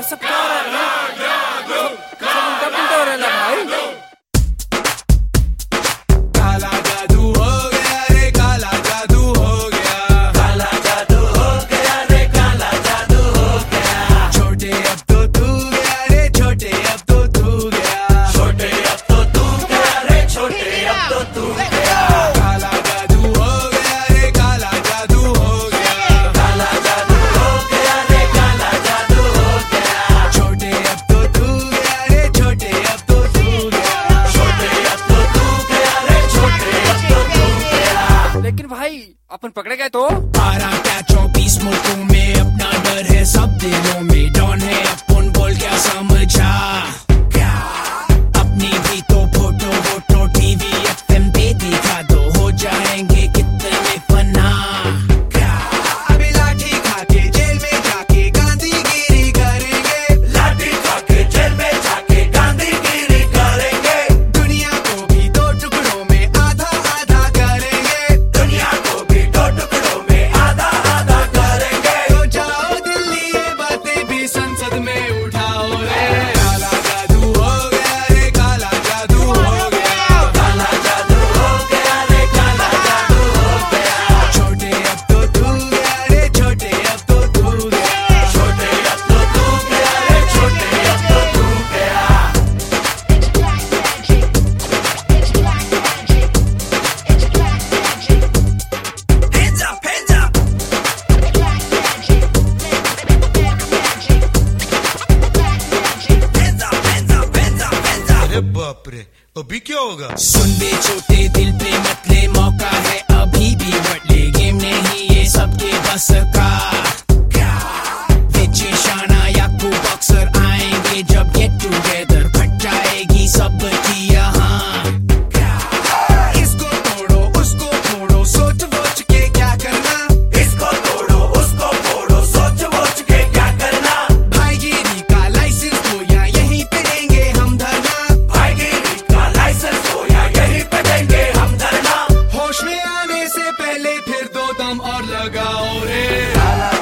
सब क्या हो रहा है? सब उल्टा पुल्टा हो रहा है भाई। काला जादू हो गया रे, काला जादू हो गया, काला जादू हो गया रे, काला जादू हो गया। छोटे अब तो तू गया रे, छोटे अब तो तू गया, छोटे अब तो तू गया रे, छोटे अब तो तू गया। काला जादू हो गया रे, काला जादू हो गया, काला जादू हो गया रे, काला जादू हो गया। छोटे अब तो तू गया रे, छोटे अब तो तू गया, छोटे अब तो तू गया रे, छोटे अब तो तू गया। लेकिन भाई अपन पकड़े गए तो 12 क्या 24 मुल्कों में अपना डर है, सब दिलों में डॉन है अपन, बोल क्या समझा क्या? अपनी भी तो फोटो वोटो टीवी एफएम पे दिखा दो, हो जाएंगे कितने फना क्या? अभी लाठी खा के जेल में जाके गांधीगिरी करेंगे, लाठी खा के जेल में जाके गांधीगिरी करेंगे। दुनिया को भी दो टुकड़ों में आधा आधा करेंगे, दुनिया को भी दो टुकड़ों में आधा आधा करेंगे। तो जाओ दिल्ली ये बातें भी संसद में उठाओ रे। काला जादू हो गया रे, काला जादू हो गया, काला जादू हो गया रे, काला जादू हो गया। छोटे अब तो तू गया रे, छोटे अब तो तू गया, छोटे अब तो तू गया रे, छोटे अब तो तू गया। Hands up, hands up. Hands up, hands up, hands up, hands up. अरे बाप रे, अभी क्या होगा? सुन बे छोटे दिल पे मत ले, मौका है अभी भी बढ़ ले, गेम नहीं ये सबके बस का क्या? विजय शाना याकू बॉक्सर आएंगे जब गेट टुगेदर, फट जाएगी सबकी यहाँ क्या? इसको तोड़ो उसको फोड़ो, सोच वोच के क्या करना, इसको तोड़ो उसको फोड़ो, सोच वोच के क्या करना। भाईगिरी का लाइसेंस हो या यहीं पे देंगे हम धरना, भाईगिरी का लाइसेंस हो या यहीं पे देंगे हम धरना। होश में आने से पहले फिर दो दम और लगाओ रे।